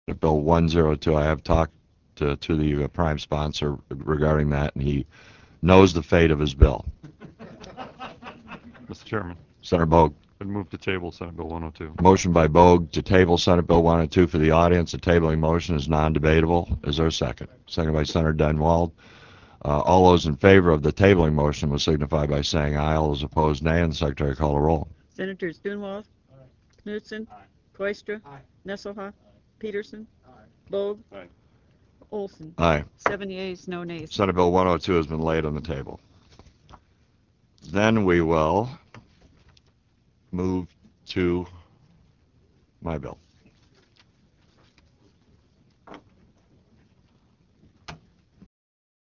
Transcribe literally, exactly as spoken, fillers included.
Bill one oh two. I have talked to, to the uh, prime sponsor regarding that, and he knows the fate of his bill. Mister Chairman. Senator Bogue. I'd move to table Senate Bill one oh two. Motion by Bogue to table Senate Bill one oh two for the audience. The tabling motion is non-debatable. Is there a second? Second by Senator Denwald. Uh, all those in favor of the tabling motion will signify by saying aye. All those opposed, nay. And the Secretary call a roll. Senators Dunwald, Knudsen, Koistra, Nesselhoff, Peterson, Bogue, Aye. Olson. Aye. Seven yeas, no nays. Senate Bill one oh two has been laid on the table. Then we will move to my bill.